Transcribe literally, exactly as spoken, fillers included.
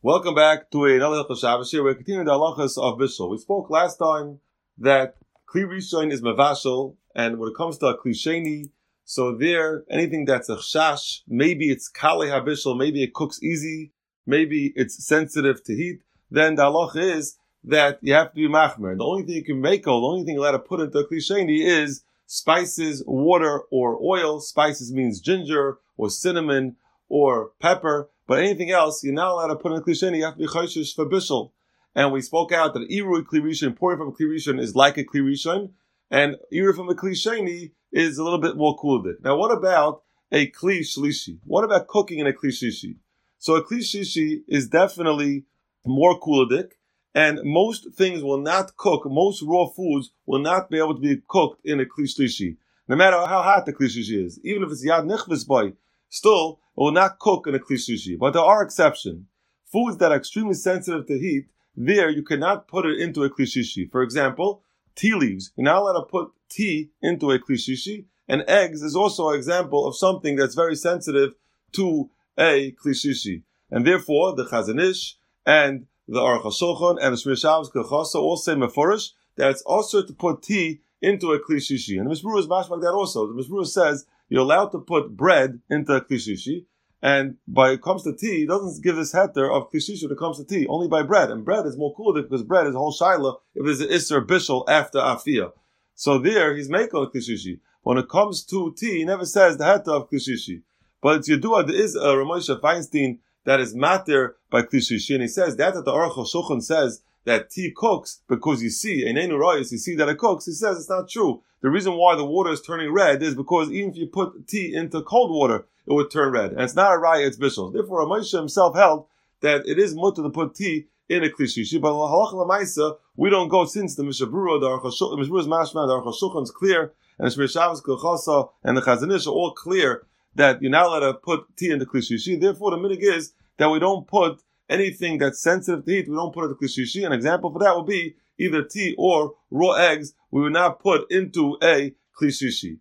Welcome back to another Hilchos Shabbos. Here we're continuing the halachas of Bishul. We spoke last time that Kli Rishon is Mavashal, and when it comes to a Kli Sheni, so there, anything that's a chash, maybe it's Kali HaBishul, maybe it cooks easy, maybe it's sensitive to heat, then the halacha is that you have to be machmer. The only thing you can make, the only thing you're allowed to put into a Kli Sheni is spices, water, or oil. Spices means ginger, or cinnamon, or pepper. But anything else, you're not allowed to put in a Kli Sheni. You have to be chayshish for bishul. And we spoke out that Irui Kli Rishon, pouring from a Kli Rishon, is like a Kli Rishon, and Irui from a Kli Sheni is a little bit more kuludik. Now, what about a Kli Shlishi? What about cooking in a Kli Shlishi? So a Kli Shlishi is definitely more kuludik, and most things will not cook, most raw foods will not be able to be cooked in a Kli Shlishi. No matter how hot the Kli Shlishi is, even if it's Yad Nichvis boy, still, it will not cook in a Kli Shlishi. But there are exceptions. Foods that are extremely sensitive to heat, there you cannot put it into a Kli Shlishi. For example, tea leaves. You're not allowed to put tea into a Kli Shlishi. And eggs is also an example of something that's very sensitive to a Kli Shlishi. And therefore, the Chazon Ish and the Aruch HaShulchan and the Shmir Shabbos Kechasa all say meforish that it's also to put tea into a Kli Shlishi. And the Mishmur is mashmak that also. The Mishmur says you're allowed to put bread into a Kli Shlishi, and by it comes to tea, it doesn't give this heter of Kli Shlishi when it comes to tea, only by bread. And bread is more cool because bread is a whole shaila if it's an Isser Bishul after Afiyah. So there, he's making a Kli Shlishi. When it comes to tea, he never says the heter of Kli Shlishi. But it's Yedua, there is a Ramosha Feinstein that is matter by Kli Shlishi, and he says that that the Aruch HaShulchan says that tea cooks because you see, Einenu Royos, you see that it cooks. He says it's not true. The reason why the water is turning red is because even if you put tea into cold water, it would turn red. And it's not a raya, it's bishul. Therefore, Ramosha himself held that it is mutter to put tea in a Kli Shlishi. But halacha l'maisa, we don't go since the Mishabura, the Aruch HaShulchan, the Mishabura is mashma, the Aruch HaShulchan is clear, and the Shmir Shabbos Kechasa and the Chazon Ish are all clear that you're not allowed to put tea into Kli Shlishi. Therefore, the minig is that we don't put anything that's sensitive to heat, we don't put it into Kli Shlishi. An example for that would be either tea or raw eggs, we would not put into a Kli Shlishi.